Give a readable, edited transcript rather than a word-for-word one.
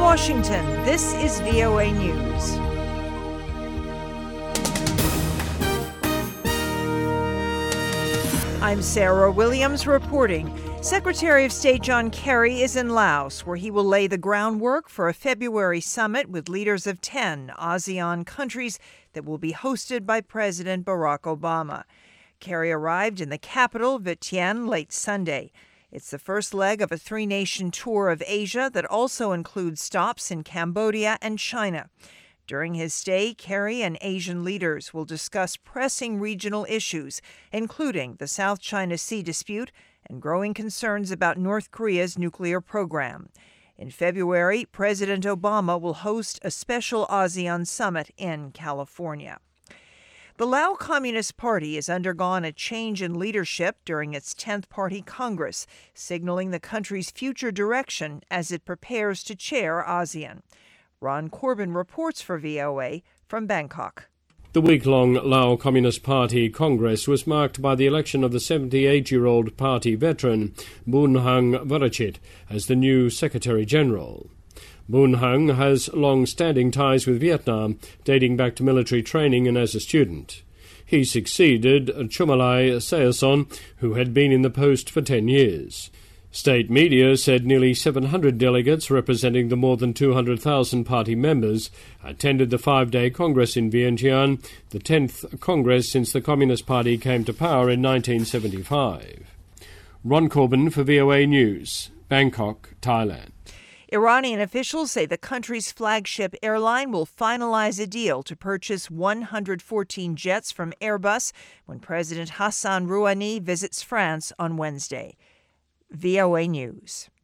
Washington, this is VOA News. I'm Sarah Williams reporting. Secretary of State John Kerry is in Laos, where he will lay the groundwork for a February summit with leaders of 10 ASEAN countries that will be hosted by President Barack Obama. Kerry arrived in the capital, Vientiane, late Sunday. It's the first leg of a three-nation tour of Asia that also includes stops in Cambodia and China. During his stay, Kerry and Asian leaders will discuss pressing regional issues, including the South China Sea dispute and growing concerns about North Korea's nuclear program. In February, President Obama will host a special ASEAN summit in California. The Lao Communist Party has undergone a change in leadership during its 10th Party Congress, signaling the country's future direction as it prepares to chair ASEAN. Ron Corbin reports for VOA from Bangkok. The week-long Lao Communist Party Congress was marked by the election of the 78-year-old party veteran Boon Hang Varachit as the new Secretary-General. Boon Hang has long-standing ties with Vietnam, dating back to military training and as a student. He succeeded Chumalai Sayason, who had been in the post for 10 years. State media said nearly 700 delegates representing the more than 200,000 party members attended the 5-day Congress in Vientiane, the 10th Congress since the Communist Party came to power in 1975. Ron Corbin for VOA News, Bangkok, Thailand. Iranian officials say the country's flagship airline will finalize a deal to purchase 114 jets from Airbus when President Hassan Rouhani visits France on Wednesday. VOA News.